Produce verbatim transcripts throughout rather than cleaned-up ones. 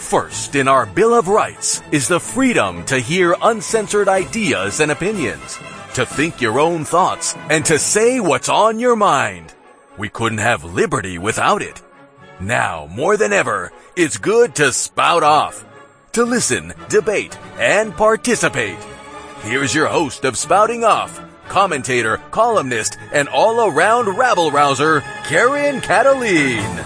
First in our Bill of Rights is the freedom to hear uncensored ideas and opinions, to think your own thoughts, and to say what's on your mind. We couldn't have liberty without it. Now, more than ever, it's good to spout off, to listen, debate, and participate. Here's your host of Spouting Off, commentator, columnist, and all-around rabble-rouser, Karen Cataline.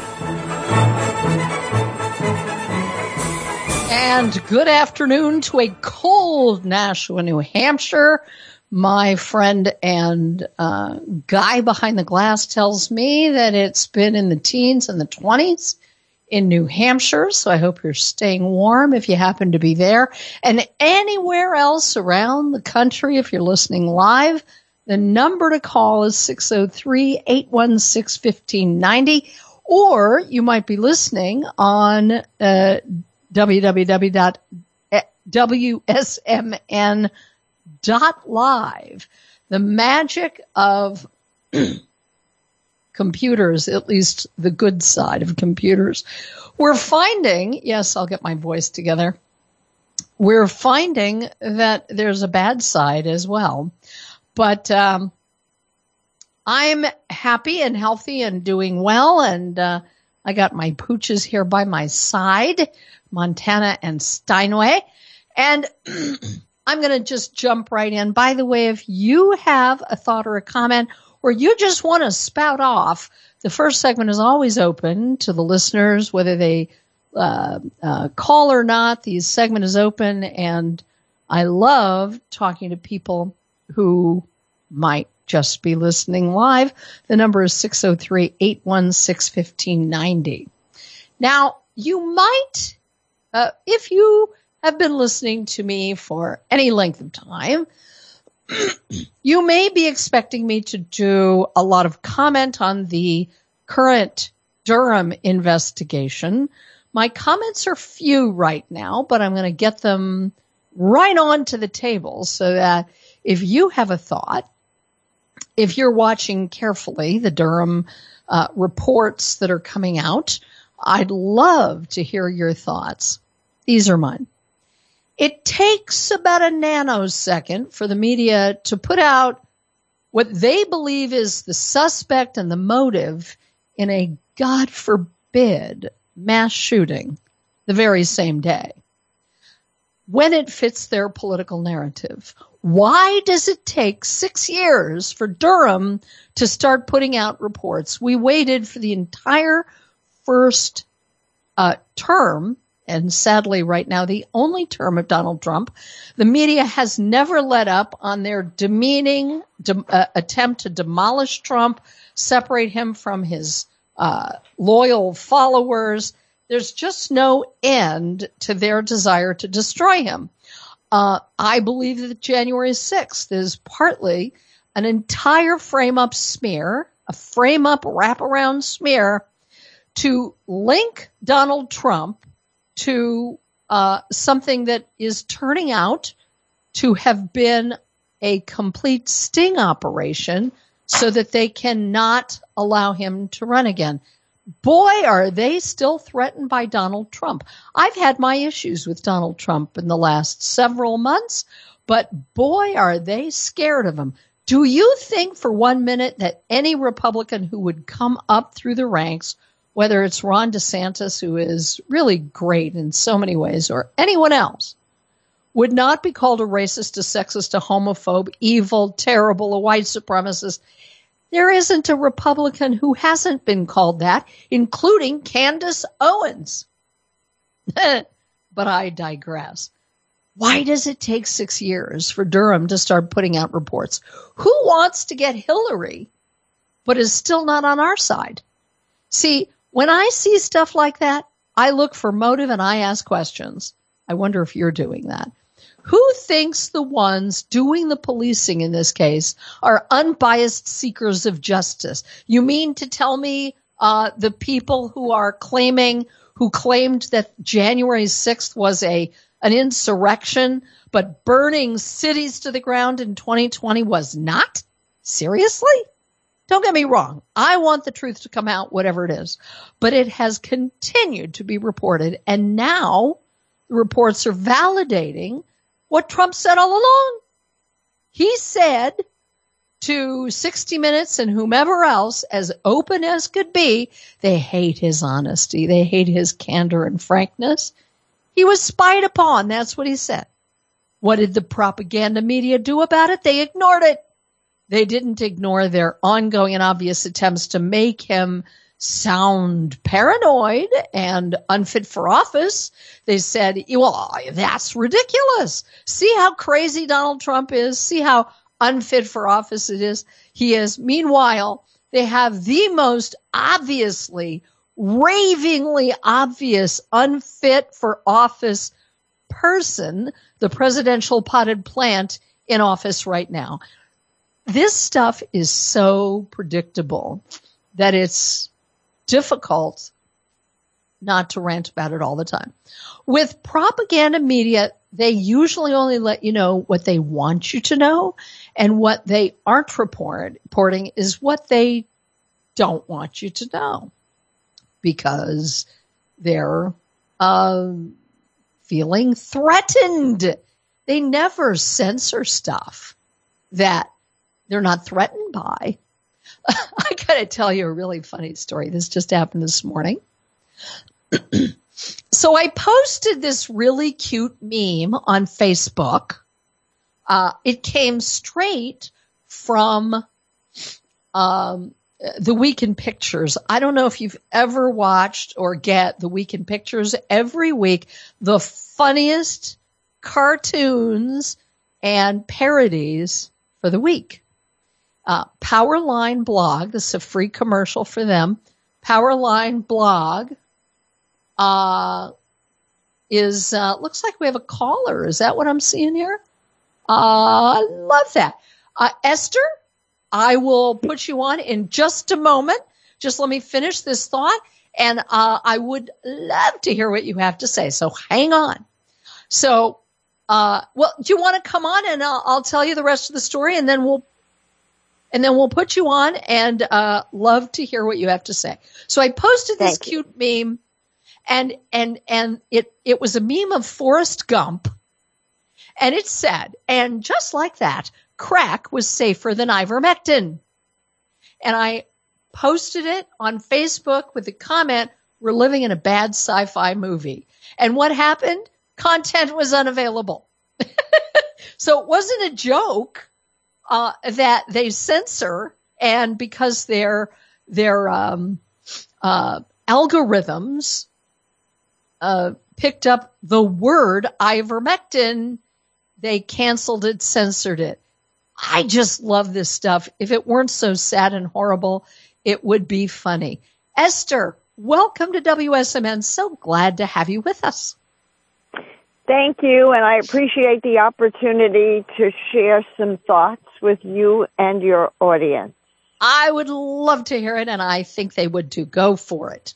And good afternoon to a cold Nashua, New Hampshire. My friend and uh, guy behind the glass tells me that it's been in the teens and the twenties in New Hampshire, so I hope you're staying warm if you happen to be there. And anywhere else around the country, if you're listening live, the number to call is six oh three, eight one six, one five nine oh, or you might be listening on uh, w w w dot w s m n dot live. The magic of computers, at least the good side of computers. We're finding, yes, I'll get my voice together. We're finding that there's a bad side as well. But um, I'm happy and healthy and doing well, and uh, I got my pooches here by my side, Montana and Steinway. And I'm going to just jump right in. By the way, if you have a thought or a comment, or you just want to spout off, the first segment is always open to the listeners, whether they uh, uh, call or not. The segment is open, and I love talking to people who might just be listening live. The number is six oh three, eight one six, one five nine oh. Now, you might, uh, if you have been listening to me for any length of time, you may be expecting me to do a lot of comment on the current Durham investigation. My comments are few right now, but I'm going to get them right onto the table so that if you have a thought, if you're watching carefully the Durham uh, reports that are coming out, I'd love to hear your thoughts. These are mine. It takes about a nanosecond for the media to put out what they believe is the suspect and the motive in a, God forbid, mass shooting the very same day, when it fits their political narrative. Why does it take six years for Durham to start putting out reports? We waited for the entire first uh, term, and sadly right now the only term of Donald Trump. The media has never let up on their demeaning de- uh, attempt to demolish Trump, separate him from his uh, loyal followers. There's just no end to their desire to destroy him. Uh, I believe that January sixth is partly an entire frame-up smear, a frame-up wraparound smear to link Donald Trump to uh, something that is turning out to have been a complete sting operation so that they cannot allow him to run again. Boy, are they still threatened by Donald Trump. I've had my issues with Donald Trump in the last several months, but boy, are they scared of him. Do you think for one minute that any Republican who would come up through the ranks, whether it's Ron DeSantis, who is really great in so many ways, or anyone else, would not be called a racist, a sexist, a homophobe, evil, terrible, a white supremacist? There isn't a Republican who hasn't been called that, including Candace Owens. But I digress. Why does it take six years for Durham to start putting out reports? Who wants to get Hillary, but is still not on our side? See, when I see stuff like that, I look for motive and I ask questions. I wonder if you're doing that. Who thinks the ones doing the policing in this case are unbiased seekers of justice? You mean to tell me uh, the people who are claiming, who claimed that January sixth was a an insurrection, but burning cities to the ground in twenty twenty was not? Seriously? Don't get me wrong. I want the truth to come out, whatever it is. But it has continued to be reported. And now the reports are validating what Trump said all along. He said to sixty minutes and whomever else, as open as could be, they hate his honesty. They hate his candor and frankness. He was spied upon. That's what he said. What did the propaganda media do about it? They ignored it. They didn't ignore their ongoing and obvious attempts to make him sound paranoid and unfit for office. They said, well, that's ridiculous. See how crazy Donald Trump is. See how unfit for office it is. He is. Meanwhile, they have the most obviously, ravingly obvious unfit for office person, the presidential potted plant, in office right now. This stuff is so predictable that it's difficult not to rant about it all the time. With propaganda media, they usually only let you know what they want you to know, and what they aren't report, reporting is what they don't want you to know, because they're uh, feeling threatened. They never censor stuff that they're not threatened by. I got to tell you a really funny story. This just happened this morning. So I posted this really cute meme on Facebook. Uh, it came straight from um, The Week in Pictures. I don't know if you've ever watched or get The Week in Pictures. Every week, the funniest cartoons and parodies for the week. Uh, Powerline Blog, this is a free commercial for them. Powerline Blog uh, is, uh, looks like we have a caller. Is that what I'm seeing here? Uh, I love that. Uh, Esther, I will put you on in just a moment. Just let me finish this thought, and uh, I would love to hear what you have to say. So hang on. So, uh, well, do you want to come on and I'll, I'll tell you the rest of the story, and then we'll And then we'll put you on, and uh, love to hear what you have to say. So I posted this Thank you. cute meme, and and and it it was a meme of Forrest Gump, and it said, and just like that, crack was safer than ivermectin. And I posted it on Facebook with the comment, "We're living in a bad sci-fi movie." And what happened? Content was unavailable. So it wasn't a joke. Uh, that they censor, and because their their um, uh, algorithms uh, picked up the word ivermectin, they canceled it, censored it. I just love this stuff. If it weren't so sad and horrible, it would be funny. Esther, welcome to W S M N. So glad to have you with us. Thank you, and I appreciate the opportunity to share some thoughts with you and your audience. I would love to hear it, and I think they would too. Go for it.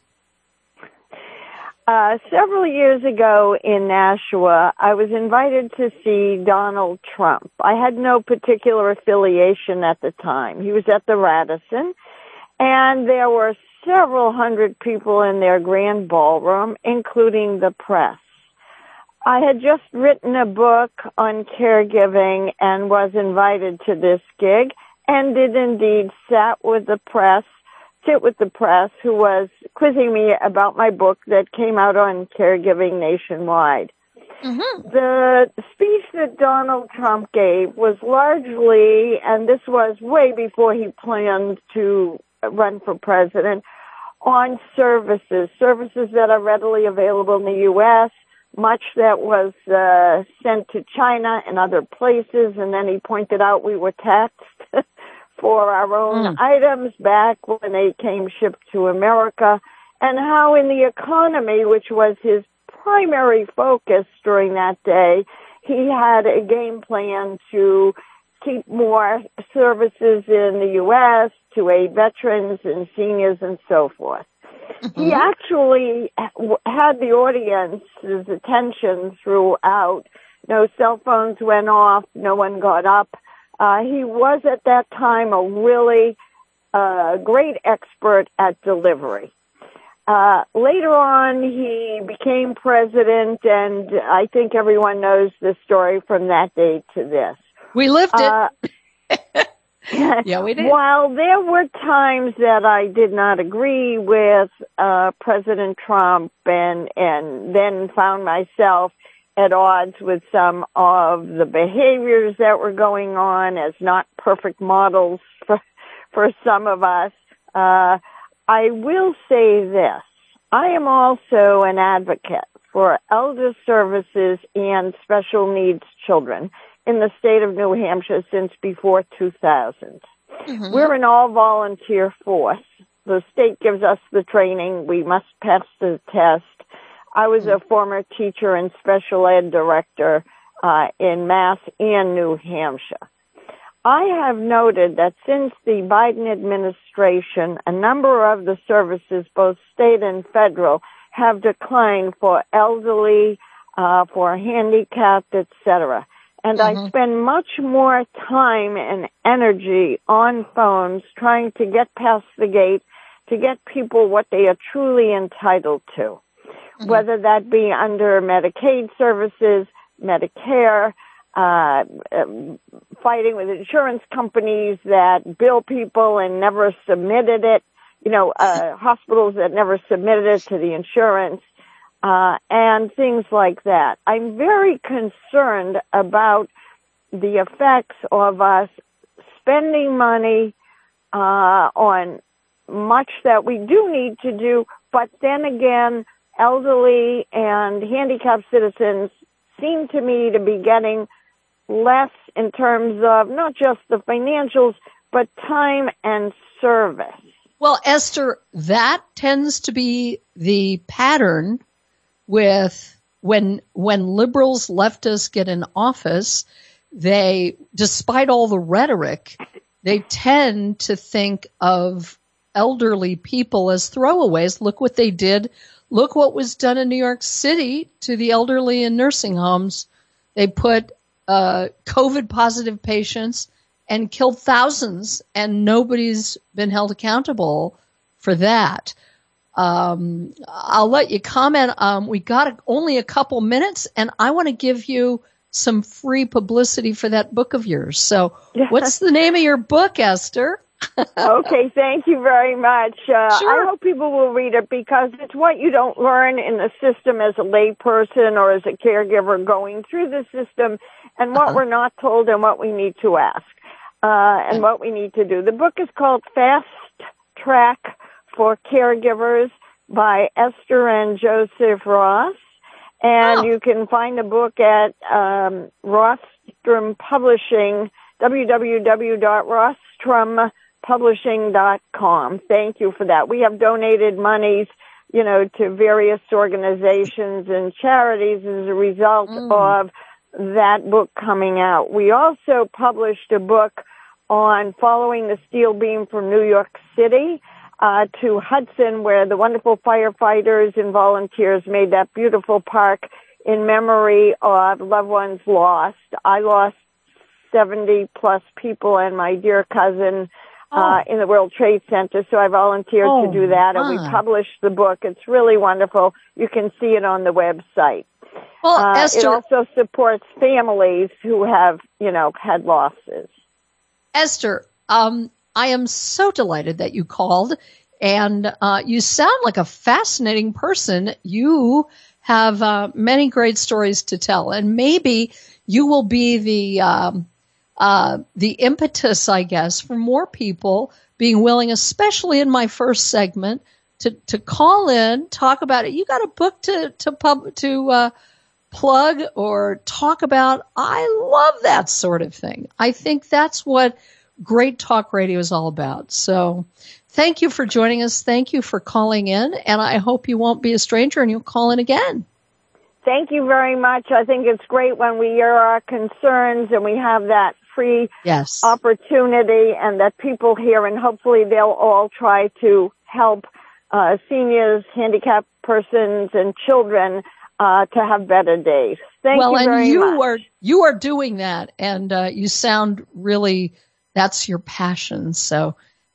Uh, several years ago in Nashua, I was invited to see Donald Trump. I had no particular affiliation at the time. He was at the Radisson, and there were several hundred people in their grand ballroom, including the press. I had just written a book on caregiving and was invited to this gig, and did indeed sat with the press, sit with the press, who was quizzing me about my book that came out on caregiving nationwide. Mm-hmm. The speech that Donald Trump gave was largely, and this was way before he planned to run for president, on services, services that are readily available in the U S, much that was uh, sent to China and other places, and then he pointed out we were taxed for our own mm. items back when they came shipped to America, and how in the economy, which was his primary focus during that day, he had a game plan to keep more services in the U S, to aid veterans and seniors and so forth. Mm-hmm. He actually had the audience's attention throughout. No cell phones went off. No one got up. Uh, he was at that time a really a great expert at delivery. Uh, later on, he became president, and I think everyone knows the story from that day to this. We lived it. Uh, yeah, we did. While there were times that I did not agree with uh, President Trump and, and then found myself at odds with some of the behaviors that were going on as not perfect models for, for some of us, uh, I will say this. I am also an advocate for elder services and special needs children in the state of New Hampshire since before two thousand. Mm-hmm. We're an all-volunteer force. The state gives us the training. We must pass the test. I was a former teacher and special ed director uh, in Mass and New Hampshire. I have noted that since the Biden administration, a number of the services, both state and federal, have declined for elderly, uh, for handicapped, et cetera. And mm-hmm. I spend much more time and energy on phones trying to get past the gate to get people what they are truly entitled to. Mm-hmm. Whether that be under Medicaid services, Medicare, uh, um, fighting with insurance companies that bill people and never submitted it, you know, uh, hospitals that never submitted it to the insurance, uh, and things like that. I'm very concerned about the effects of us spending money, uh, on much that we do need to do, but then again, elderly and handicapped citizens seem to me to be getting less in terms of not just the financials, but time and service. Well, Esther, that tends to be the pattern with when when liberals, leftists get in office, they, despite all the rhetoric, they tend to think of elderly people as throwaways. Look what they did. Look what was done in New York City to the elderly in nursing homes. They put uh, COVID-positive patients and killed thousands, and nobody's been held accountable for that. Um, I'll let you comment. Um, we got a, only a couple minutes, and I want to give you some free publicity for that book of yours. So what's the name of your book, Esther? Okay, thank you very much. Uh, Sure. I hope people will read it because it's what you don't learn in the system as a layperson or as a caregiver going through the system, and what uh-huh. we're not told and what we need to ask uh, and what we need to do. The book is called Fast Track for Caregivers by Esther and Joseph Ross, and oh. you can find the book at um, Rostrum Publishing, w w w dot rostrum publishing dot com. Thank you for that. We have donated monies, you know, to various organizations and charities as a result mm. of that book coming out. We also published a book on following the steel beam from New York City uh, to Hudson, where the wonderful firefighters and volunteers made that beautiful park in memory of loved ones lost. I lost seventy plus people and my dear cousin uh, oh. in the World Trade Center, so I volunteered oh, to do that, and we published the book. It's really wonderful. You can see it on the website. Well, uh, Esther, it also supports families who have, you know, had losses. Esther, um, I am so delighted that you called, and uh, you sound like a fascinating person. You have uh, many great stories to tell, and maybe you will be the um, uh, the impetus, I guess, for more people being willing, especially in my first segment, to to call in, talk about it. You got a book to to pub to uh, plug or talk about? I love that sort of thing. I think that's what great talk radio is all about. So thank you for joining us. Thank you for calling in, and I hope you won't be a stranger and you'll call in again. Thank you very much. I think it's great when we hear our concerns and we have that free yes. opportunity, and that people hear, and hopefully they'll all try to help uh, seniors, handicapped persons, and children uh, to have better days. Thank well, you very and you much. are you are doing that, and uh, you sound really, that's your passion. So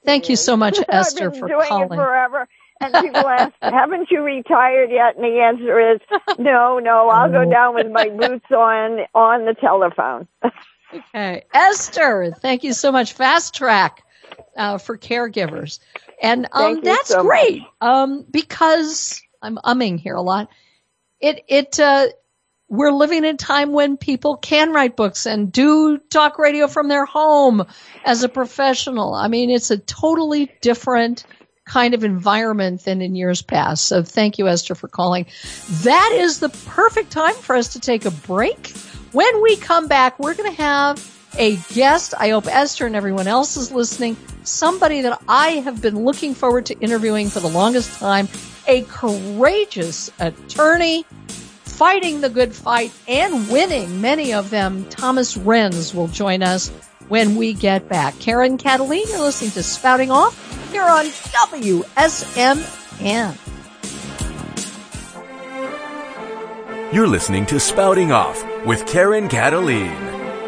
Thank you so much, Esther, I've been for doing calling. it forever. And people ask, haven't you retired yet? And the answer is, no, no, I'll go down with my boots on on the telephone. Okay. Esther, thank you so much. Fast Track uh, for caregivers. And um, that's so great um, because I'm umming here a lot. It it uh, we're living in a time when people can write books and do talk radio from their home as a professional. I mean, it's a totally different kind of environment than in years past. So thank you, Esther, for calling. That is the perfect time for us to take a break. When we come back, we're going to have a guest. I hope Esther and everyone else is listening. Somebody that I have been looking forward to interviewing for the longest time. A courageous attorney fighting the good fight and winning many of them. Thomas Renz will join us when we get back. Karen Cataline, you're listening to Spouting Off here on W S M N. You're listening to Spouting Off with Karen Cataline.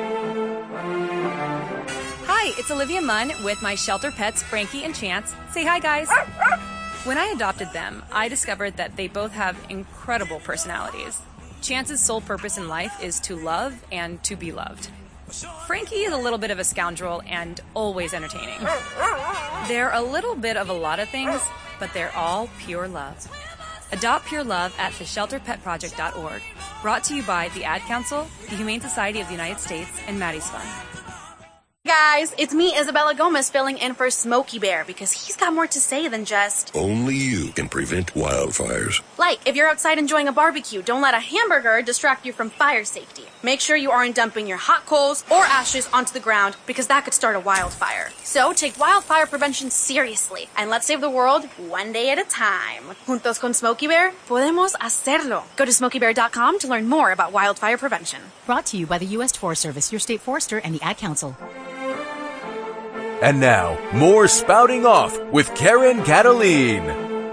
Hi, it's Olivia Munn with my shelter pets, Frankie and Chance. Say hi, guys. When I adopted them, I discovered that they both have incredible personalities. Chance's sole purpose in life is to love and to be loved. Frankie is a little bit of a scoundrel and always entertaining. They're a little bit of a lot of things, but they're all pure love. Adopt Pure Love at the shelter pet project dot org. Brought to you by the Ad Council, the Humane Society of the United States, and Maddie's Fund. Guys, it's me, Isabella Gomez, filling in for Smokey Bear because he's got more to say than just... Only you can prevent wildfires. Like, if you're outside enjoying a barbecue, don't let a hamburger distract you from fire safety. Make sure you aren't dumping your hot coals or ashes onto the ground because that could start a wildfire. So take wildfire prevention seriously and let's save the world one day at a time. Juntos con Smokey Bear, podemos hacerlo. Go to smokey bear dot com to learn more about wildfire prevention. Brought to you by the U S Forest Service, your state forester, and the Ad Council. And now, more Spouting Off with Karen Cataline.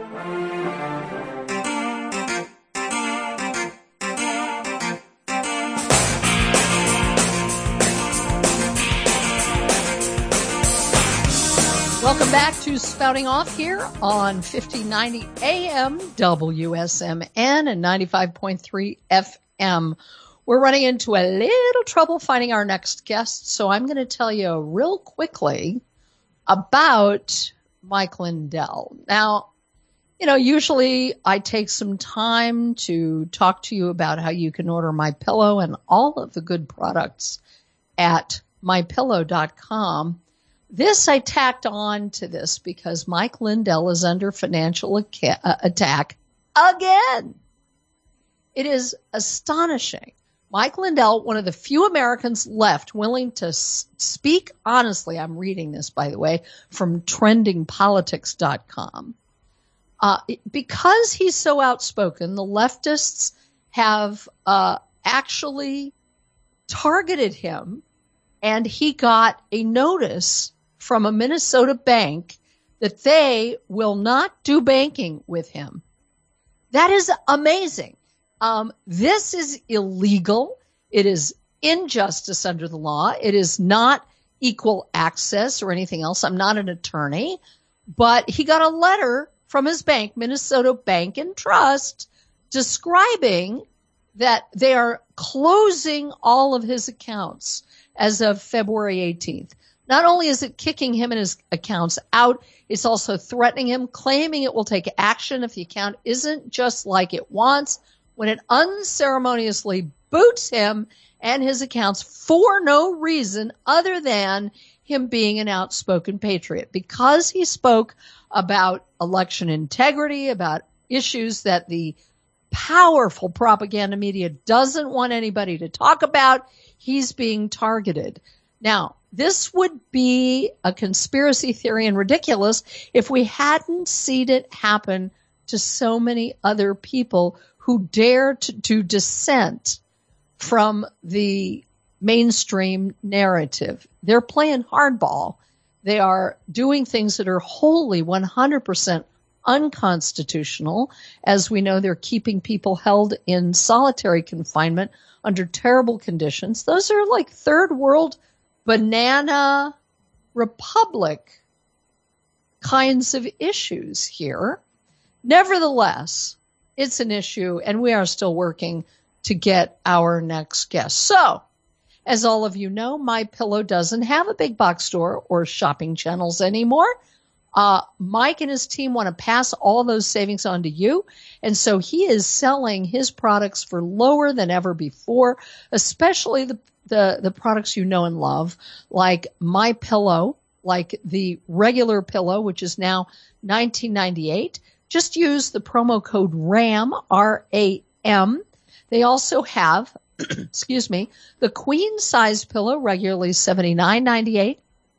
Welcome back to Spouting Off here on fifteen ninety A M W S M N and ninety-five point three F M. We're running into a little trouble finding our next guest, so I'm going to tell you real quickly about Mike Lindell. Now, you know, usually I take some time to talk to you about how you can order MyPillow and all of the good products at my pillow dot com. This I tacked on to this because Mike Lindell is under financial attack again. It is astonishing. Mike Lindell, one of the few Americans left willing to s- speak honestly, I'm reading this, by the way, from trending politics dot com. Uh, because he's so outspoken, the leftists have uh, actually targeted him, and he got a notice from a Minnesota bank that they will not do banking with him. That is amazing. Um, this is illegal. It is injustice under the law. It is not equal access or anything else. I'm not an attorney, but he got a letter from his bank, Minnesota Bank and Trust, describing that they are closing all of his accounts as of February eighteenth. Not only is it kicking him and his accounts out, it's also threatening him, claiming it will take action if the account isn't just like it wants, when it unceremoniously boots him and his accounts for no reason other than him being an outspoken patriot. Because he spoke about election integrity, about issues that the powerful propaganda media doesn't want anybody to talk about, he's being targeted. Now, this would be a conspiracy theory and ridiculous if we hadn't seen it happen to so many other people who dare to, to dissent from the mainstream narrative. They're playing hardball. They are doing things that are wholly one hundred percent unconstitutional. As we know, they're keeping people held in solitary confinement under terrible conditions. Those are like third world banana republic kinds of issues here. Nevertheless, it's an issue, and we are still working to get our next guest. So, as all of you know, MyPillow doesn't have a big box store or shopping channels anymore. Uh, Mike and his team want to pass all those savings on to you, and so he is selling his products for lower than ever before, especially the the, the products you know and love, like MyPillow, like the regular pillow, which is now nineteen ninety-eight. Just use the promo code RAM, R A M. They also have, excuse me, the queen size pillow, regularly seventy-nine ninety-eight,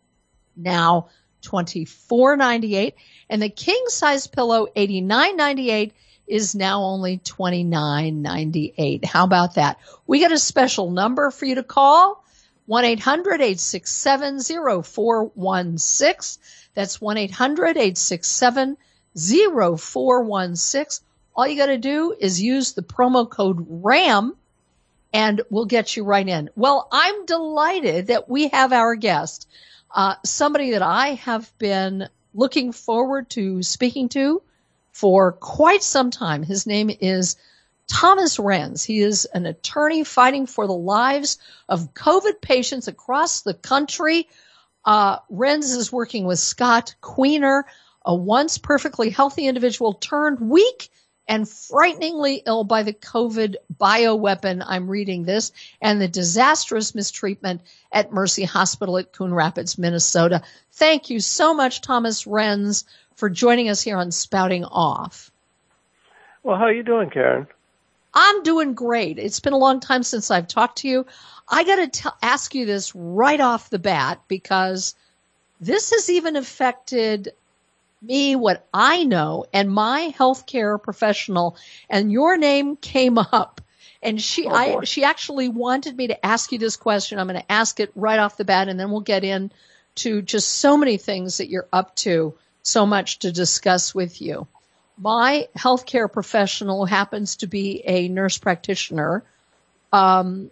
now twenty-four ninety-eight, and the king size pillow, eighty-nine ninety-eight, is now only twenty-nine ninety-eight. How about that? We got a special number for you to call, one eight hundred, eight six seven, zero four one six. That's one eight hundred, eight six seven, zero four one six. All you got to do is use the promo code RAM, and we'll get you right in. Well, I'm delighted that we have our guest, uh, somebody that I have been looking forward to speaking to for quite some time. His name is Thomas Renz. He is an attorney fighting for the lives of COVID patients across the country. Uh, Renz is working with Scott Queener, a once perfectly healthy individual turned weak and frighteningly ill by the COVID bioweapon, I'm reading this, and the disastrous mistreatment at Mercy Hospital at Coon Rapids, Minnesota. Thank you so much, Thomas Renz, for joining us here on Spouting Off. Well, how are you doing, Karen? I'm doing great. It's been a long time since I've talked to you. I got to ask you this right off the bat because this has even affected me, what I know, and my healthcare professional, and your name came up. And she, oh, I, she actually wanted me to ask you this question. I'm going to ask it right off the bat, and then we'll get into just so many things that you're up to, so much to discuss with you. My healthcare professional happens to be a nurse practitioner, um,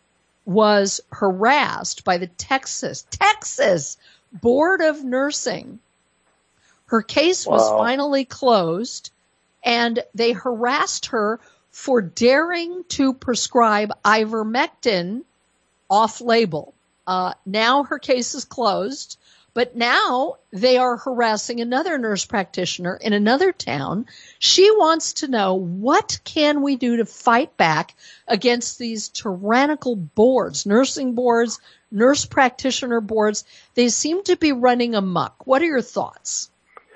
was harassed by the Texas, Texas Board of Nursing. Her case was wow. finally closed, and they harassed her for daring to prescribe ivermectin off-label. Uh, now her case is closed, but now they are harassing another nurse practitioner in another town. She wants to know, what can we do to fight back against these tyrannical boards, nursing boards, nurse practitioner boards? They seem to be running amok. What are your thoughts?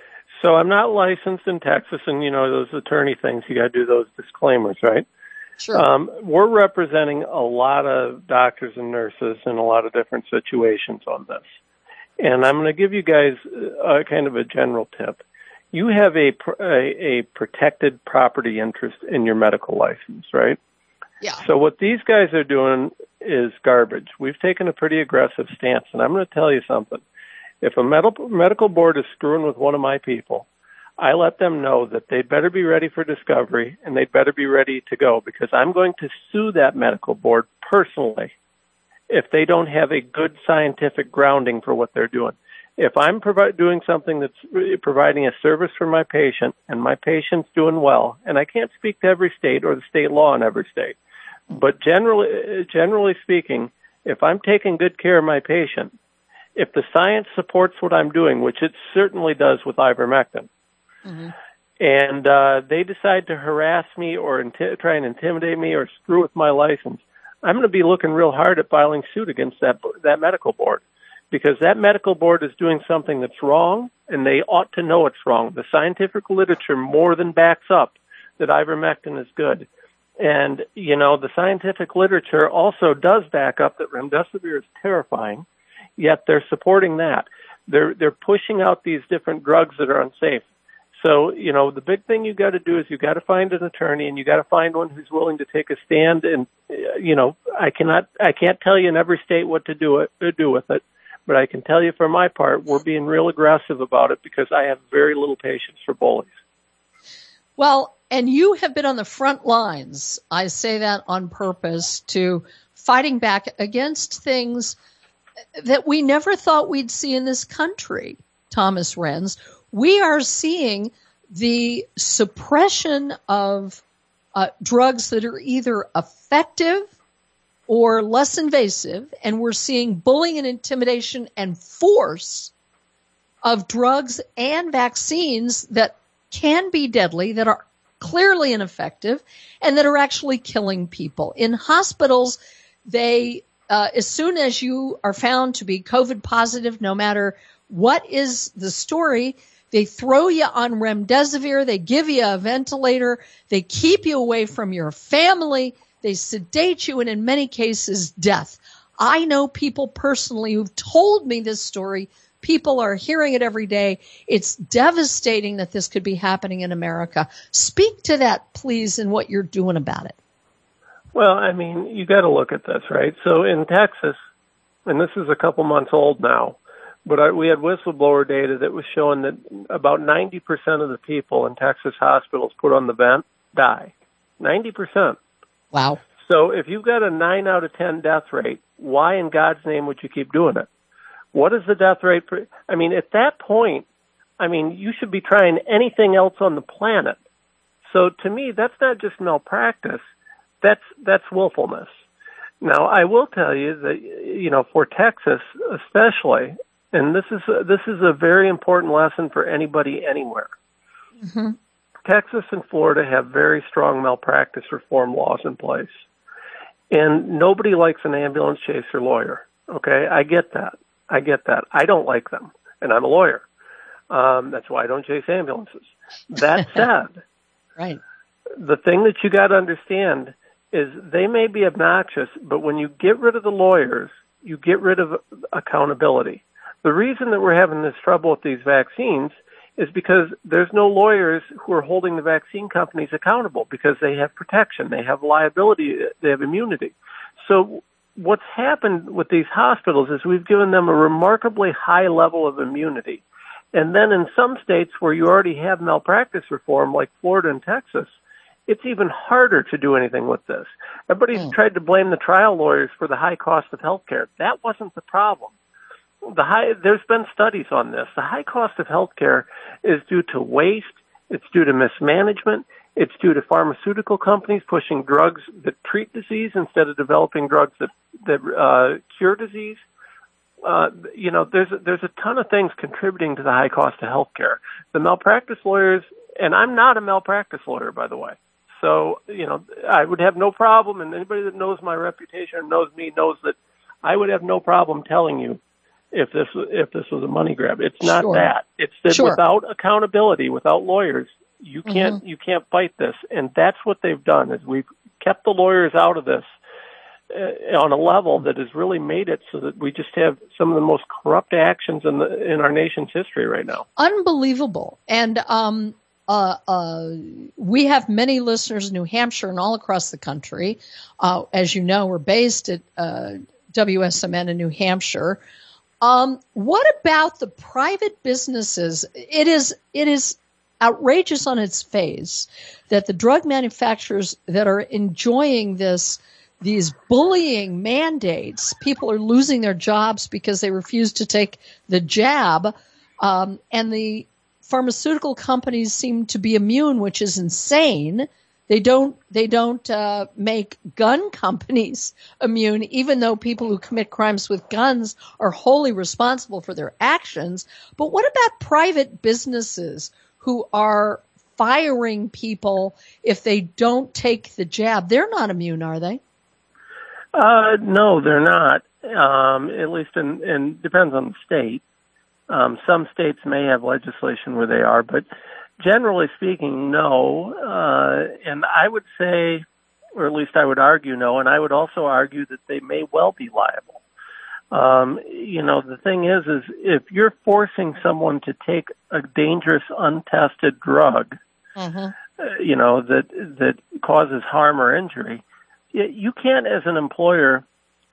So I'm not licensed in Texas, and, you know, those attorney things, you got to do those disclaimers, right? Sure. Um, we're representing a lot of doctors and nurses in a lot of different situations on this. And I'm going to give you guys a, kind of a general tip. You have a, a, a protected property interest in your medical license, right? Yeah. So what these guys are doing is garbage. We've taken a pretty aggressive stance, and I'm going to tell you something. If a medical medical board is screwing with one of my people, I let them know that they'd better be ready for discovery and they'd better be ready to go, because I'm going to sue that medical board personally if they don't have a good scientific grounding for what they're doing. If I'm provi- doing something that's providing a service for my patient and my patient's doing well, and I can't speak to every state or the state law in every state, but generally, generally speaking, if I'm taking good care of my patient, if the science supports what I'm doing, which it certainly does with ivermectin, mm-hmm. and uh, they decide to harass me or inti- try and intimidate me or screw with my license, I'm going to be looking real hard at filing suit against that that medical board, because that medical board is doing something that's wrong, and they ought to know it's wrong. The scientific literature more than backs up that ivermectin is good. And, you know, the scientific literature also does back up that remdesivir is terrifying, yet they're supporting that. They're they're pushing out these different drugs that are unsafe. So, you know, the big thing you got to do is you got to find an attorney, and you got to find one who's willing to take a stand. And, you know, I cannot I can't tell you in every state what to do it to do with it, but I can tell you for my part, we're being real aggressive about it because I have very little patience for bullies. Well, and you have been on the front lines. I say that on purpose, to fighting back against things that we never thought we'd see in this country, Thomas Renz. we are seeing the suppression of uh, drugs that are either effective or less invasive, and we're seeing bullying and intimidation and force of drugs and vaccines that can be deadly, that are clearly ineffective, and that are actually killing people. In hospitals, they, uh, as soon as you are found to be COVID positive, no matter what is the story, they throw you on remdesivir, they give you a ventilator, they keep you away from your family, they sedate you, and in many cases, death. I know people personally who've told me this story. People are hearing it every day. It's devastating that this could be happening in America. Speak to that, please, and what you're doing about it. Well, I mean, you got to look at this, right? So in Texas, and this is a couple months old now, but I, we had whistleblower data that was showing that about ninety percent of the people in Texas hospitals put on the vent die. ninety percent. Wow. So if you've got a nine out of ten death rate, why in God's name would you keep doing it? What is the death rate for? I mean, at that point, I mean, you should be trying anything else on the planet. So to me, that's not just malpractice. That's, that's willfulness. Now, I will tell you that, you know, for Texas especially, and this is a, this is a very important lesson for anybody anywhere. Mm-hmm. Texas and Florida have very strong malpractice reform laws in place. And nobody likes an ambulance chaser lawyer. Okay, I get that. I get that. I don't like them, and I'm a lawyer. Um, that's why I don't chase ambulances. That said, right. The thing that you got to understand is they may be obnoxious, but when you get rid of the lawyers, you get rid of accountability. The reason that we're having this trouble with these vaccines is because there's no lawyers who are holding the vaccine companies accountable because they have protection, they have liability, they have immunity. So what's happened with these hospitals is we've given them a remarkably high level of immunity. And then in some states where you already have malpractice reform, like Florida and Texas, it's even harder to do anything with this. Everybody's mm. tried to blame the trial lawyers for the high cost of health care. That wasn't the problem. The high, there's been studies on this. The high cost of health care is due to waste, it's due to mismanagement, it's due to pharmaceutical companies pushing drugs that treat disease instead of developing drugs that, that uh, cure disease. Uh, you know, there's a, there's a ton of things contributing to the high cost of health care. The malpractice lawyers, and I'm not a malpractice lawyer, by the way. So, you know, I would have no problem, and anybody that knows my reputation and knows me knows that I would have no problem telling you if this if this was a money grab. It's not sure. that. It's that sure. without accountability, without lawyers, you can't mm-hmm. you can't fight this. And that's what they've done, is we've kept the lawyers out of this uh, on a level that has really made it so that we just have some of the most corrupt actions in the in our nation's history right now. Unbelievable. And um Uh, uh, we have many listeners in New Hampshire and all across the country. Uh, as you know, we're based at uh, W S M N in New Hampshire. Um, what about the private businesses? It is it is outrageous on its face that the drug manufacturers that are enjoying this these bullying mandates, people are losing their jobs because they refuse to take the jab, um, and the pharmaceutical companies seem to be immune, which is insane. They don't they don't uh, make gun companies immune, even though people who commit crimes with guns are wholly responsible for their actions. But what about private businesses who are firing people if they don't take the jab? They're not immune, are they? Uh, no, they're not. Um, at least in, in depends on the state. Um, some states may have legislation where they are, but generally speaking, no. Uh, and I would say, or at least I would argue no, and I would also argue that they may well be liable. Um, you know, the thing is, is if you're forcing someone to take a dangerous, untested drug, mm-hmm. uh, you know, that that causes harm or injury, you can't, as an employer,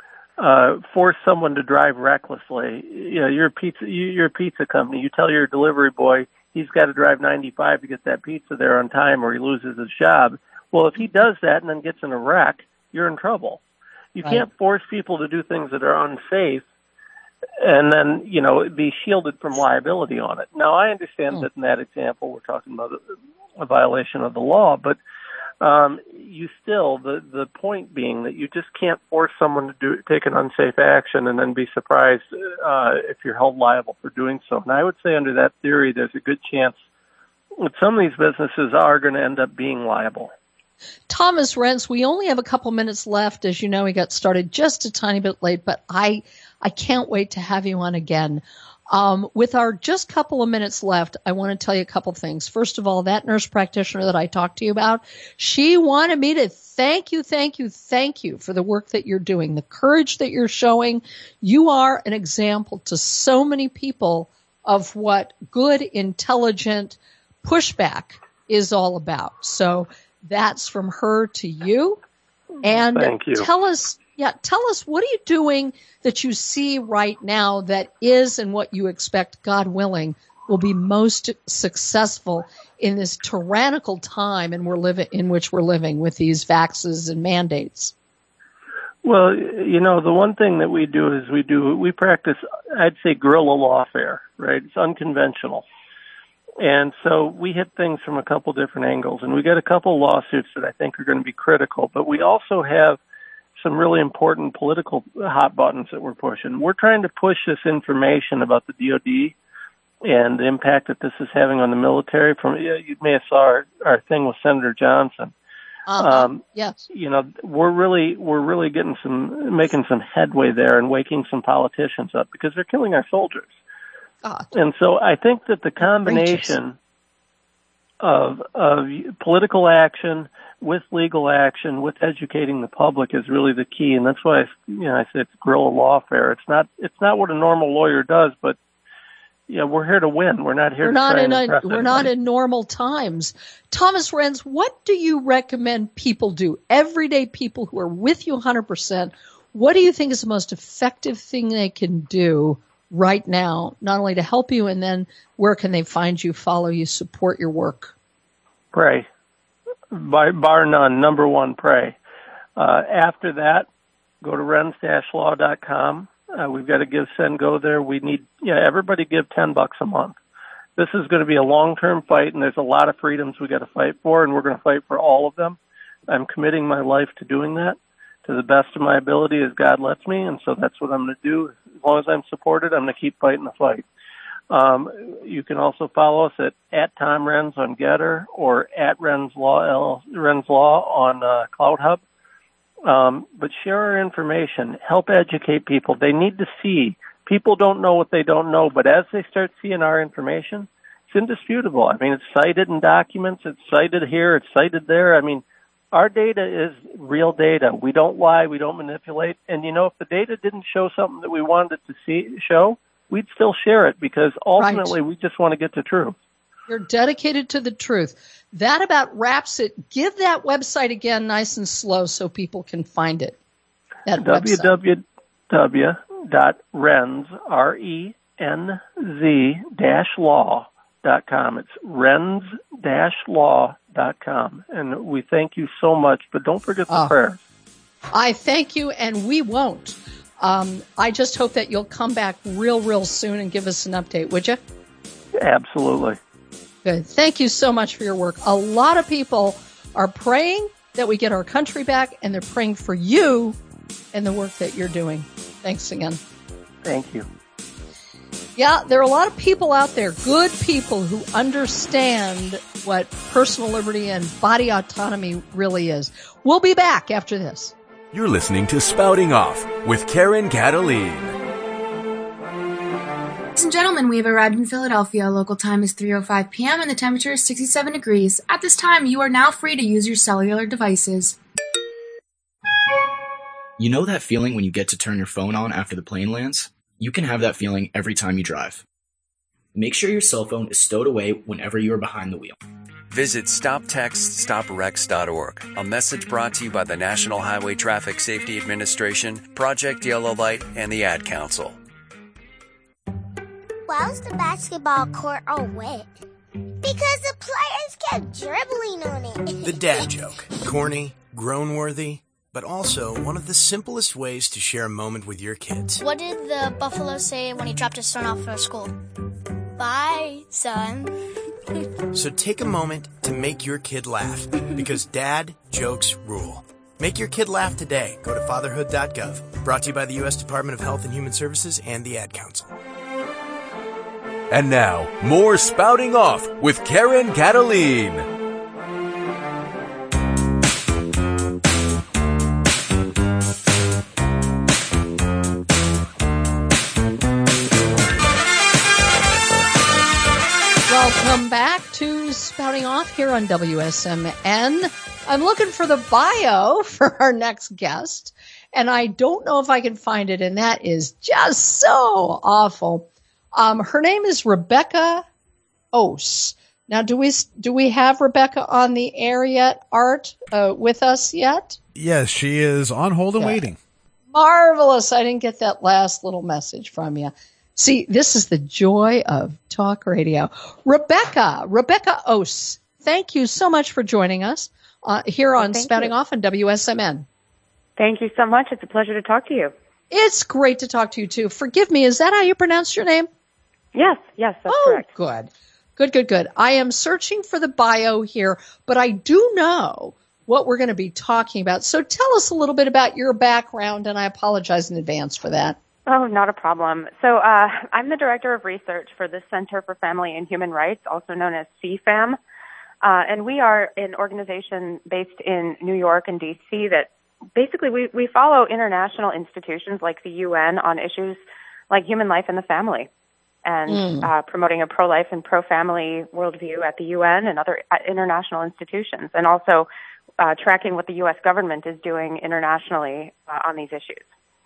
Uh, force someone to drive recklessly. You know, you're a pizza, you're a pizza company. You tell your delivery boy he's got to drive ninety-five to get that pizza there on time, or he loses his job. Well, if he does that and then gets in a wreck, you're in trouble. You right. can't force people to do things that are unsafe and then, you know, be shielded from liability on it. Now, I understand mm. that in that example we're talking about a, a violation of the law, but um, you still, the, the point being that you just can't force someone to do take an unsafe action and then be surprised uh, if you're held liable for doing so. And I would say under that theory, there's a good chance that some of these businesses are going to end up being liable. Thomas Renz, we only have a couple minutes left. As you know, we got started just a tiny bit late, but I I can't wait to have you on again. Um, with our just couple of minutes left, I want to tell you a couple things. First of all, that nurse practitioner that I talked to you about, she wanted me to thank you, thank you, thank you for the work that you're doing, the courage that you're showing. You are an example to so many people of what good, intelligent pushback is all about. So that's from her to you. And Thank you. tell us, yeah, tell us, what are you doing that you see right now that is and what you expect, God willing, will be most successful in this tyrannical time and we're living in which we're living with these vaxes and mandates? Well, you know, the one thing that we do is we do, we practice, I'd say, guerrilla lawfare, right? It's unconventional. And so we hit things from a couple different angles, and we got a couple lawsuits that I think are going to be critical, but we also have some really important political hot buttons that we're pushing. We're trying to push this information about the D O D and the impact that this is having on the military. From you may have saw our, our thing with Senator Johnson. Uh-huh. Um, yes. You know, we're really we're really getting some making some headway there and waking some politicians up because they're killing our soldiers. God. And so I think that the combination of, of political action with legal action, with educating the public is really the key. And that's why I, you know, I said it's guerrilla lawfare. It's not, it's not what a normal lawyer does, but yeah, we're here to win. We're not here we're to not try in and a, We're not in normal times. Thomas Renz, what do you recommend people do? Everyday people who are with you one hundred percent. What do you think is the most effective thing they can do right now, not only to help you, and then where can they find you, follow you, support your work? Pray. By, bar none, number one, pray. Uh, after that, go to renz dash law dot com. Uh, we've got to give, send, go there. We need, yeah, everybody give ten bucks a month. This is going to be a long-term fight, and there's a lot of freedoms we got to fight for, and we're going to fight for all of them. I'm committing my life to doing that to the best of my ability as God lets me, and so that's what I'm going to do. As long as I'm supported, I'm going to keep fighting the fight. Um, you can also follow us at, at Tom Renz on Getter or at Renz Law, Renz Law on uh, CloudHub. Um, but share our information. Help educate people. They need to see. People don't know what they don't know, but as they start seeing our information, it's indisputable. I mean, it's cited in documents. It's cited here. It's cited there. I mean, our data is real data. We don't lie. We don't manipulate. And, you know, if the data didn't show something that we wanted it to see show, we'd still share it because ultimately right. we just want to get to truth. You're dedicated to the truth. That about wraps it. Give that website again nice and slow so people can find it. That w w w dot renz, R E N Z dash law dot com. It's renz dash law dot com. And we thank you so much, but don't forget the oh, prayers. I thank you, and we won't. Um, I just hope that you'll come back real, real soon and give us an update, would you? Absolutely. Good. Thank you so much for your work. A lot of people are praying that we get our country back, and they're praying for you and the work that you're doing. Thanks again. Thank you. Yeah, there are a lot of people out there, good people, who understand what personal liberty and body autonomy really is. We'll be back after this. You're listening to Spouting Off with Karen Cataline. Ladies and gentlemen, we have arrived in Philadelphia. Local time is three oh five p.m. and the temperature is sixty-seven degrees. At this time, you are now free to use your cellular devices. You know that feeling when you get to turn your phone on after the plane lands? You can have that feeling every time you drive. Make sure your cell phone is stowed away whenever you are behind the wheel. Visit stop text stop wrecks dot org. A message brought to you by the National Highway Traffic Safety Administration, Project Yellow Light, and the Ad Council. Why was the basketball court all wet? Because the players kept dribbling on it. The dad joke. Corny, grown-worthy, but also one of the simplest ways to share a moment with your kids. What did the buffalo say when he dropped his son off at school? Bye, son. So take a moment to make your kid laugh, because dad jokes rule. Make your kid laugh today. Go to fatherhood dot gov. Brought to you by the U S Department of Health and Human Services and the Ad Council. And now, more Spouting Off with Karen Cataline. Welcome back to Spouting Off here on W S M N. I'm looking for the bio for our next guest, and I don't know if I can find it, and that is just so awful. Um, her name is Rebecca Ose. Now, do we do we have Rebecca on the air yet, Art, uh, with us yet? Yes, she is on hold and Okay. waiting. Marvelous. I didn't get that last little message from you. See, this is the joy of talk radio. Rebecca, Rebecca Ose, thank you so much for joining us uh, here on Thank Spouting you. Off on W S M N. Thank you so much. It's a pleasure to talk to you. It's great to talk to you, too. Forgive me, is that how you pronounce your name? Yes, yes, that's oh, correct. good. Good, good, good. I am searching for the bio here, but I do know what we're going to be talking about. So tell us a little bit about your background, and I apologize in advance for that. Oh, not a problem. So uh, I'm the Director of Research for the Center for Family and Human Rights, also known as C FAM. Uh, and we are an organization based in New York and D C that basically we, we follow international institutions like the U N on issues like human life and the family, and Mm. uh, promoting a pro-life and pro-family worldview at the U N and other uh, international institutions, and also uh, tracking what the U S government is doing internationally uh, on these issues.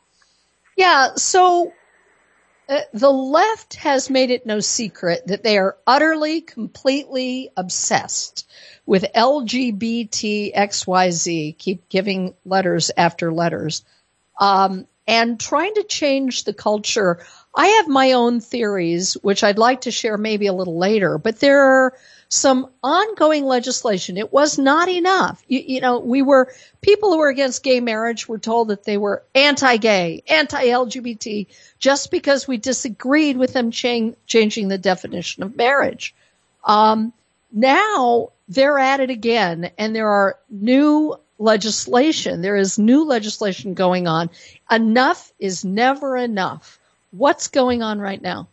Yeah, so uh, the left has made it no secret that they are utterly, completely obsessed with L G B T X Y Z, keep giving letters after letters, um, and trying to change the culture. I have my own theories, which I'd like to share maybe a little later, but there are some ongoing legislation. It was not enough. You, you know, we were, people who were against gay marriage were told that they were anti-gay, anti-L G B T, just because we disagreed with them chang- changing the definition of marriage. Um, now they're at it again, and there are new legislation. There is new legislation going on. Enough is never enough. What's going on right now?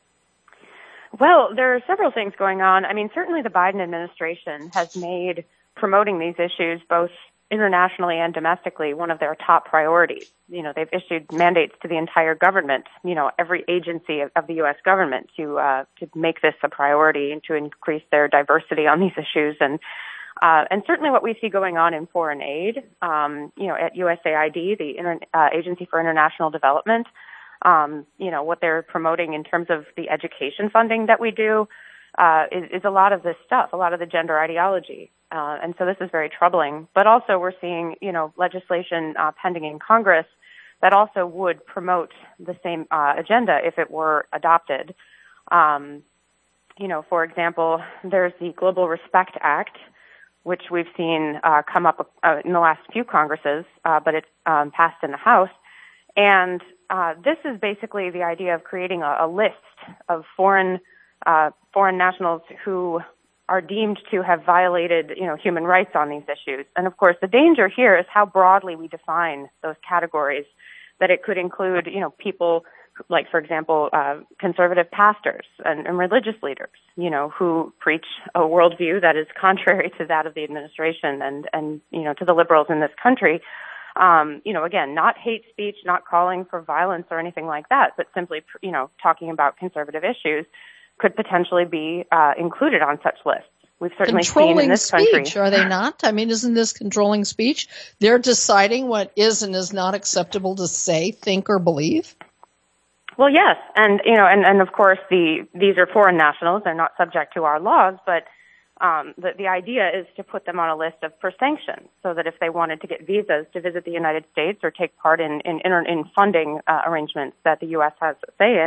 Well, there are several things going on. I mean, certainly the Biden administration has made promoting these issues both internationally and domestically one of their top priorities. You know, they've issued mandates to the entire government, you know, every agency of, of the U S government to uh, to make this a priority and to increase their diversity on these issues. And uh, and certainly what we see going on in foreign aid, um, you know, at U S A I D, the Inter- uh, Agency for International Development, Um, you know, what they're promoting in terms of the education funding that we do uh, is, is a lot of this stuff, a lot of the gender ideology. Uh, and so this is very troubling. But also we're seeing, you know, legislation uh, pending in Congress that also would promote the same uh, agenda if it were adopted. Um, you know, for example, there's the Global Respect Act, which we've seen uh, come up uh, in the last few Congresses, uh, but it's um, passed in the House. And uh, this is basically the idea of creating a, a list of foreign uh, foreign nationals who are deemed to have violated, you know, human rights on these issues. And of course, the danger here is how broadly we define those categories. That it could include, you know, people like, for example, uh, conservative pastors and, and religious leaders, you know, who preach a worldview that is contrary to that of the administration and and you know to the liberals in this country. Um, you know, again, not hate speech, not calling for violence or anything like that, but simply, you know, talking about conservative issues could potentially be uh, included on such lists. We've certainly controlling seen in this speech, country. are they not? I mean, isn't this controlling speech? They're deciding what is and is not acceptable to say, think, or believe? Well, yes, and you know, and, and of course, the these are foreign nationals; they're not subject to our laws, but. Um, the, the idea is to put them on a list of for sanctions, so that if they wanted to get visas to visit the United States or take part in in, in funding uh, arrangements that the U S has a say in,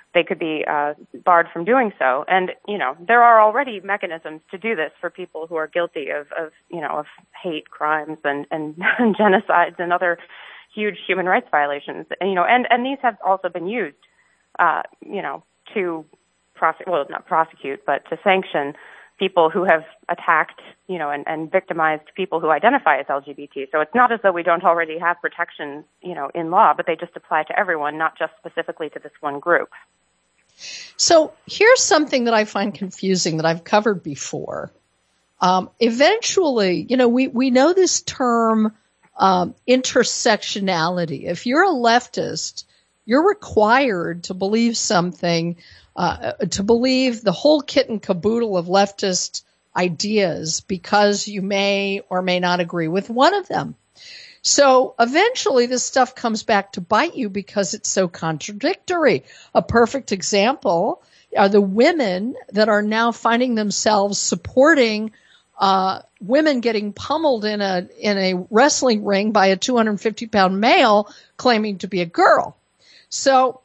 they could be uh, barred from doing so. And, you know, there are already mechanisms to do this for people who are guilty of, of you know, of hate crimes and, and, and genocides and other huge human rights violations. And, you know, and, and these have also been used, uh, you know, to prosecute, well, not prosecute, but to sanction people who have attacked, you know, and, and victimized people who identify as L G B T. So it's not as though we don't already have protections, you know, in law, but they just apply to everyone, not just specifically to this one group. So here's something that I find confusing that I've covered before. Um, eventually, you know, we, we know this term um, intersectionality. If you're a leftist, you're required to believe something, uh, to believe the whole kit and caboodle of leftist ideas because you may or may not agree with one of them. So eventually this stuff comes back to bite you because it's so contradictory. A perfect example are the women that are now finding themselves supporting uh women getting pummeled in a in a wrestling ring by a two hundred fifty pound male claiming to be a girl. So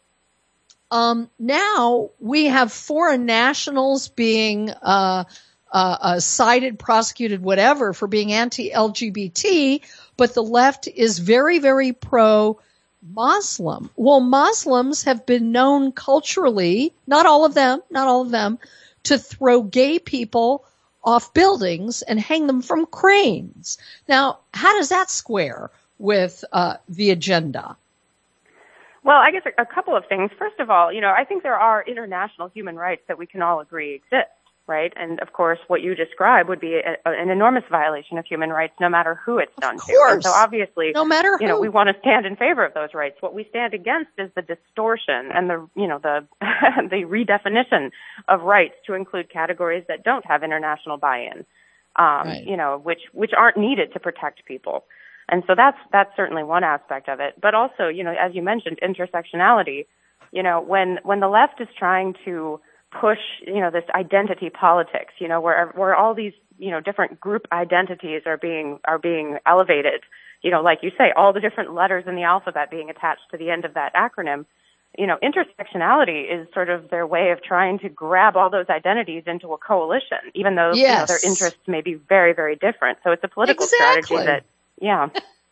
um now we have foreign nationals being uh Uh, uh, cited, prosecuted, whatever, for being anti-L G B T, but the left is very, very pro-Muslim. Well, Muslims have been known culturally, not all of them, not all of them, to throw gay people off buildings and hang them from cranes. Now, how does that square with uh, the agenda? Well, I guess a, a couple of things. First of all, you know, I think there are international human rights that we can all agree exist. Right. And of course, what you describe would be a, an enormous violation of human rights, no matter who it's done to. And so obviously, no matter who. You know, we want to stand in favor of those rights. What we stand against is the distortion and the, you know, the, the redefinition of rights to include categories that don't have international buy-in, um, right. you know, which, which aren't needed to protect people. And so that's, that's certainly one aspect of it. But also, you know, as you mentioned, intersectionality, you know, when, when the left is trying to push, you know, this identity politics, you know, where where all these, you know, different group identities are being are being elevated, you know, like you say, all the different letters in the alphabet being attached to the end of that acronym. You know, intersectionality is sort of their way of trying to grab all those identities into a coalition, even though yes. you know, their interests may be very, very different. So it's a political exactly. strategy that, yeah.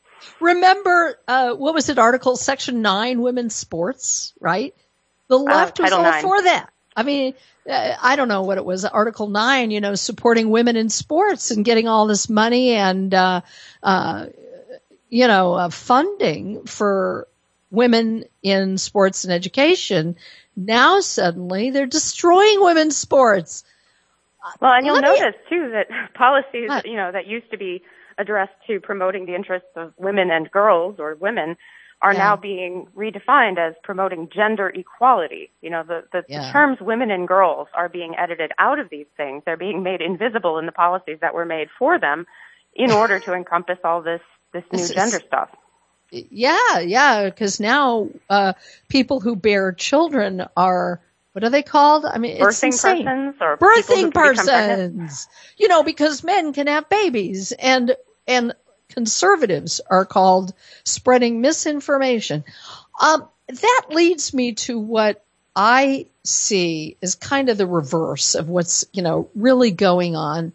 Remember, uh, what was it, Article Section nine, women's sports, right? The left uh, was all nine. for that. I mean, uh, I don't know what it was, Article nine, you know, supporting women in sports and getting all this money and, uh, uh, you know, uh, funding for women in sports and education. Now suddenly they're destroying women's sports. Well, and you'll Let notice, me, too, that policies, what? you know, that used to be addressed to promoting the interests of women and girls or women are yeah. now being redefined as promoting gender equality. You know, the, the, yeah. the terms women and girls are being edited out of these things. They're being made invisible in the policies that were made for them in order to encompass all this, this new This gender is, stuff. Yeah, yeah, because now uh, people who bear children are, what are they called? I mean, it's birthing insane. persons or birthing people who can become pregnant. persons. You know, because men can have babies and and conservatives are called spreading misinformation. Um, that leads me to what I see as kind of the reverse of what's, you know, really going on.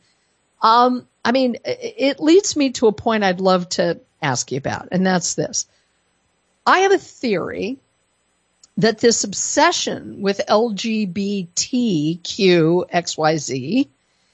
Um, I mean, it leads me to a point I'd love to ask you about, and that's this. I have a theory that this obsession with L G B T Q X Y Z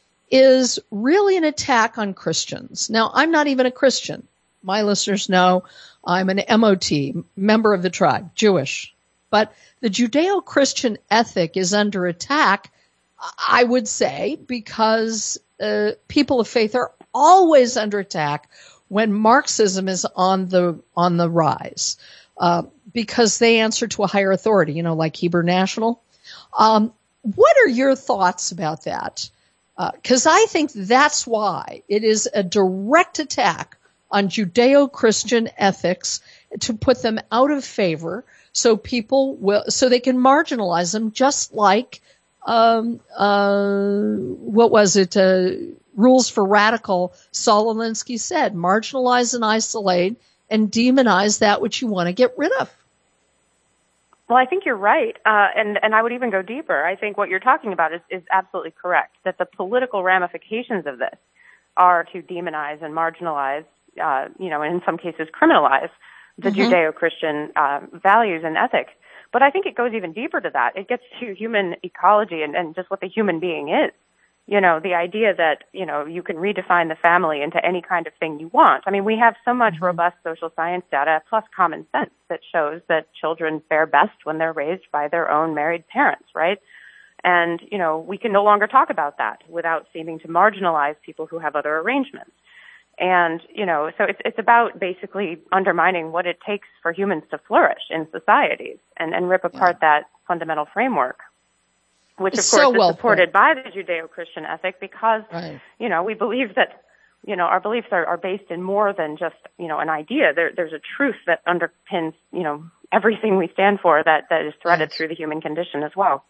is really an attack on Christians. Now, I'm not even a Christian. My listeners know I'm an M O T, member of the tribe, Jewish. But the Judeo-Christian ethic is under attack, I would say, because uh, people of faith are always under attack when Marxism is on the on the rise, uh, because they answer to a higher authority, you know, like Hebrew National. Um, what are your thoughts about that? Because uh, I think that's why it is a direct attack on Judeo-Christian ethics to put them out of favor, so people will, so they can marginalize them, just like um, uh, what was it? Uh, Rules for Radical. Saul Alinsky said, "Marginalize and isolate, and demonize that which you want to get rid of." Well, I think you're right, uh, and and I would even go deeper. I think what you're talking about is, is absolutely correct. That the political ramifications of this are to demonize and marginalize, uh, you know, and in some cases criminalize the mm-hmm. Judeo-Christian uh, values and ethics. But I think it goes even deeper to that. It gets to human ecology and, and just what the human being is. You know, the idea that, you know, you can redefine the family into any kind of thing you want. I mean, we have so much mm-hmm. robust social science data plus common sense that shows that children fare best when they're raised by their own married parents, right? And, you know, we can no longer talk about that without seeming to marginalize people who have other arrangements. And, you know, so it's it's about basically undermining what it takes for humans to flourish in societies and, and rip apart yeah. that fundamental framework, which, of it's course, so is well supported put. by the Judeo-Christian ethic because, right. you know, we believe that, you know, our beliefs are, are based in more than just, you know, an idea. There, there's a truth that underpins, you know, everything we stand for that, that is threaded yes. through the human condition as well.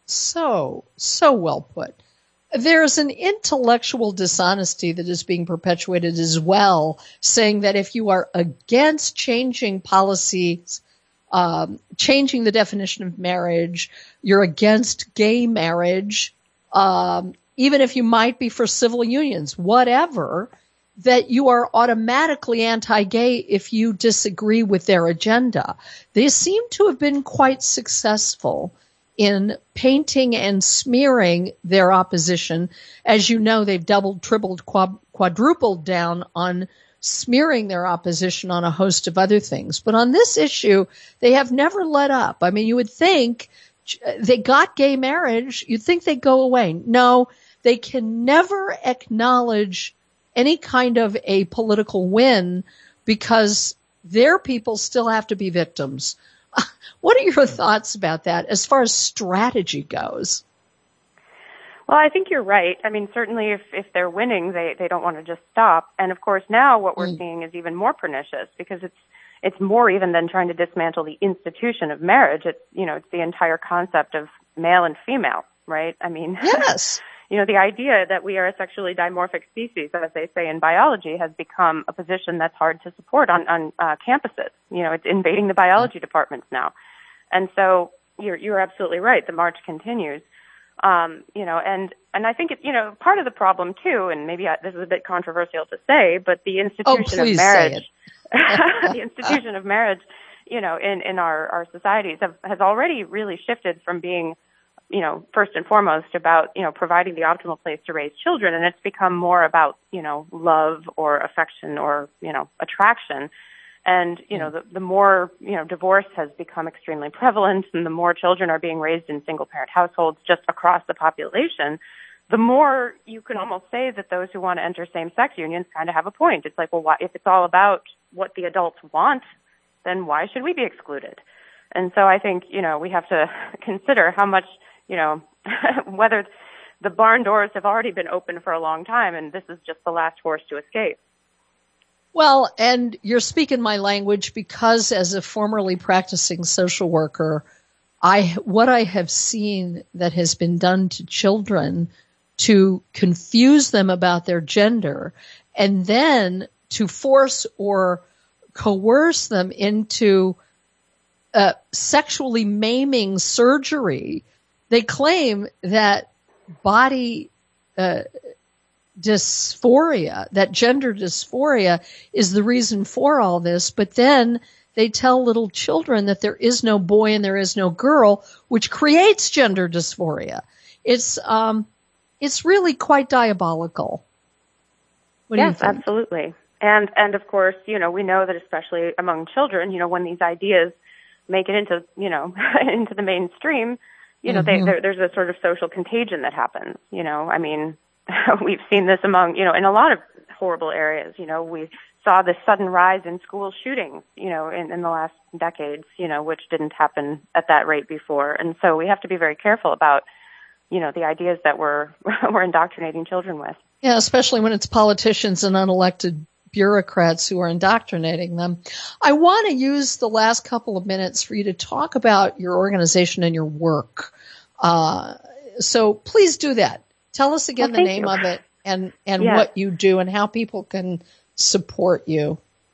So, so well put. There's an intellectual dishonesty that is being perpetuated as well, saying that if you are against changing policies, um, changing the definition of marriage, you're against gay marriage, um, even if you might be for civil unions, whatever, that you are automatically anti-gay if you disagree with their agenda. They seem to have been quite successful in painting and smearing their opposition. As you know, they've doubled, tripled, quad, quadrupled down on smearing their opposition on a host of other things. But on this issue, they have never let up. I mean, you would think they got gay marriage, you'd think they'd go away. No, they can never acknowledge any kind of a political win because their people still have to be victims. What are your thoughts about that as far as strategy goes? Well, I think you're right. I mean, certainly if, if they're winning, they, they don't want to just stop. And of course, now what we're mm. seeing is even more pernicious because it's it's more even than trying to dismantle the institution of marriage. It's, you know, it's the entire concept of male and female, right? I mean, yes. You know, the idea that we are a sexually dimorphic species, as they say in biology, has become a position that's hard to support on, on uh, campuses. You know, it's invading the biology departments now. And so you're, you're absolutely right. The march continues. Um, you know, and, and I think, it, you know, part of the problem too, and maybe I, this is a bit controversial to say, but the institution oh, of marriage, the institution of marriage, you know, in, in our, our societies have, has already really shifted from being, you know, first and foremost about, you know, providing the optimal place to raise children. And it's become more about, you know, love or affection or, you know, attraction. And, you know, the, the more, you know, divorce has become extremely prevalent and the more children are being raised in single parent households just across the population, the more you can almost say that those who want to enter same-sex unions kind of have a point. It's like, well, why, if it's all about what the adults want, then why should we be excluded? And so I think, you know, we have to consider how much, you know, whether the barn doors have already been open for a long time and this is just the last horse to escape. Well, and you're speaking my language because as a formerly practicing social worker, I, what I have seen that has been done to children to confuse them about their gender and then to force or coerce them into uh, sexually maiming surgery. They claim that body uh, dysphoria, that gender dysphoria is the reason for all this, but then they tell little children that there is no boy and there is no girl, which creates gender dysphoria. It's um, it's really quite diabolical. What yes, do you think? Absolutely. And and of course, you know, we know that especially among children, you know, when these ideas make it into, you know, into the mainstream, you know, mm-hmm. they, there's a sort of social contagion that happens. You know, I mean, we've seen this among, you know, in a lot of horrible areas. You know, we saw this sudden rise in school shootings, you know, in, in the last decades, you know, which didn't happen at that rate before. And so we have to be very careful about, you know, the ideas that we're we're indoctrinating children with. Yeah, especially when it's politicians and unelected bureaucrats who are indoctrinating them. I want to use the last couple of minutes for you to talk about your organization and your work. Uh, so please do that. Tell us again well, the name you. of it and, and yes. what you do and how people can support you.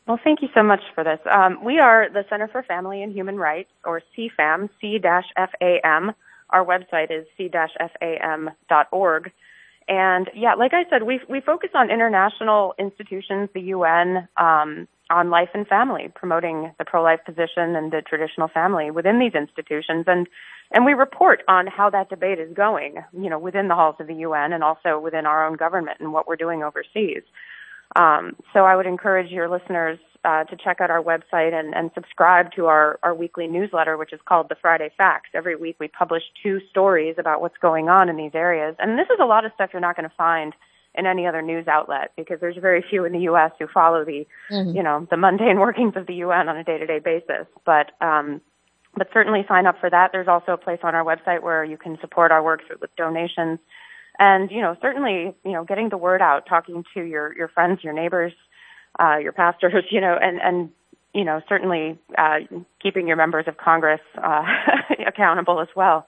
Well, thank you so much for this. Um, we are the Center for Family and Human Rights, or C FAM, C F A M. Our website is c dash f a m dot org. And yeah, like I said, we we focus on international institutions, the U N, um, on life and family, promoting the pro-life position and the traditional family within these institutions. And and we report on how that debate is going, you know, within the halls of the U N and also within our own government and what we're doing overseas. Um, so I would encourage your listeners uh, to check out our website and, and subscribe to our, our weekly newsletter, which is called the Friday Facts. Every week we publish two stories about what's going on in these areas. And this is a lot of stuff you're not going to find in any other news outlet because there's very few in the U S who follow the, mm-hmm. you know, the mundane workings of the U N on a day-to-day basis. But, um, but certainly sign up for that. There's also a place on our website where you can support our work with donations. And, you know, certainly, you know, getting the word out, talking to your, your friends, your neighbors, uh, your pastors, you know, and, and, you know, certainly, uh, keeping your members of Congress, uh, accountable as well.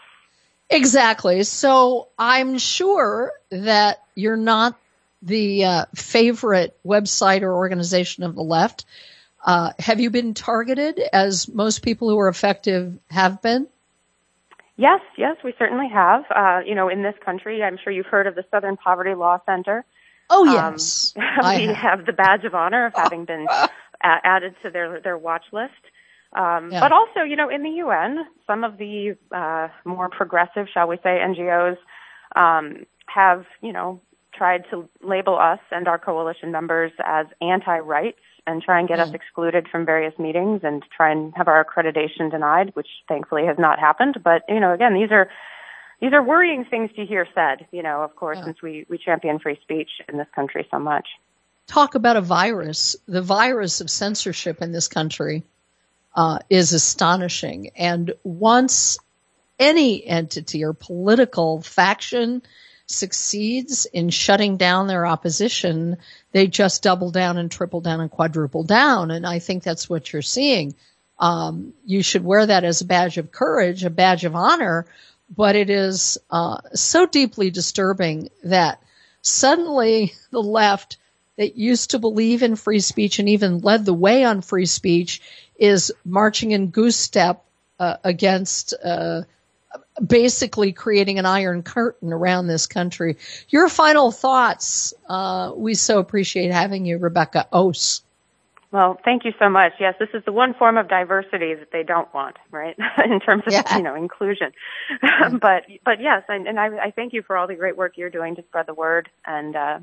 Exactly. So I'm sure that you're not the uh, favorite website or organization of the left. Uh, have you been targeted, as most people who are effective have been? Yes, yes, we certainly have. Uh, you know, in this country, I'm sure you've heard of the Southern Poverty Law Center. Oh, yes. Um, we have. have the badge of honor of having been uh, added to their, their watch list. Um, yeah. But also, you know, in the U N, some of the uh, more progressive, shall we say, N G Os um, have, you know, tried to label us and our coalition members as anti-rights and try and get mm. us excluded from various meetings and try and have our accreditation denied, which thankfully has not happened. But, you know, again, these are these are worrying things to hear said, you know, of course, yeah. since we, we champion free speech in this country so much. Talk about a virus. The virus of censorship in this country uh, is astonishing. And once any entity or political faction succeeds in shutting down their opposition, they just double down and triple down and quadruple down. And I think that's what you're seeing. Um, you should wear that as a badge of courage, a badge of honor, but it is uh, so deeply disturbing that suddenly the left that used to believe in free speech and even led the way on free speech is marching in goose step uh, against uh basically creating an iron curtain around this country. Your final thoughts. Uh, we so appreciate having you, Rebecca Ose. Well, thank you so much. Yes, this is the one form of diversity that they don't want, right? In terms of, yeah. you know, inclusion. Yeah. but, but yes, and, and I, I thank you for all the great work you're doing to spread the word and, uh,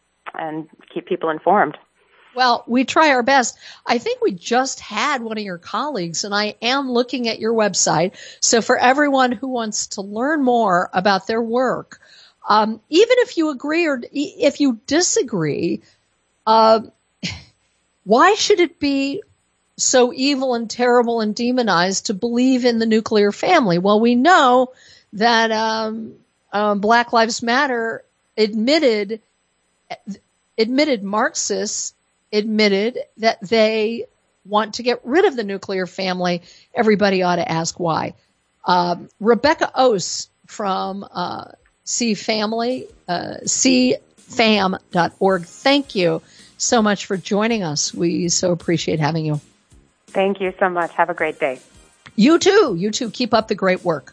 and keep people informed. Well, we try our best. I think we just had one of your colleagues, and I am looking at your website. So for everyone who wants to learn more about their work, um, even if you agree or if you disagree, uh, why should it be so evil and terrible and demonized to believe in the nuclear family? Well, we know that um, um, Black Lives Matter admitted admitted Marxists admitted that they want to get rid of the nuclear family. Everybody ought to ask why. Um, Rebecca Ose from uh, C Family, uh, c fam dot org. Thank you so much for joining us. We so appreciate having you. Thank you so much. Have a great day. You too. You too. Keep up the great work.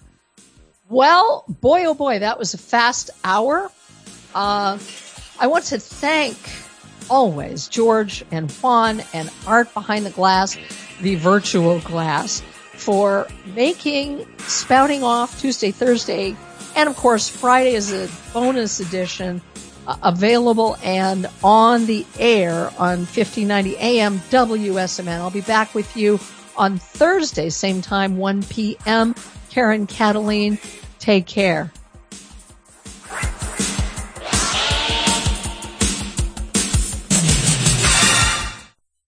Well, boy, oh boy, that was a fast hour. Uh, I want to thank always George and Juan and Art Behind the Glass, the virtual glass, for making Spouting Off Tuesday, Thursday, and of course Friday is a bonus edition uh, available and on the air on fifteen ninety A M W S M N. I'll be back with you on Thursday, same time, one p.m. Karen Cataline, take care.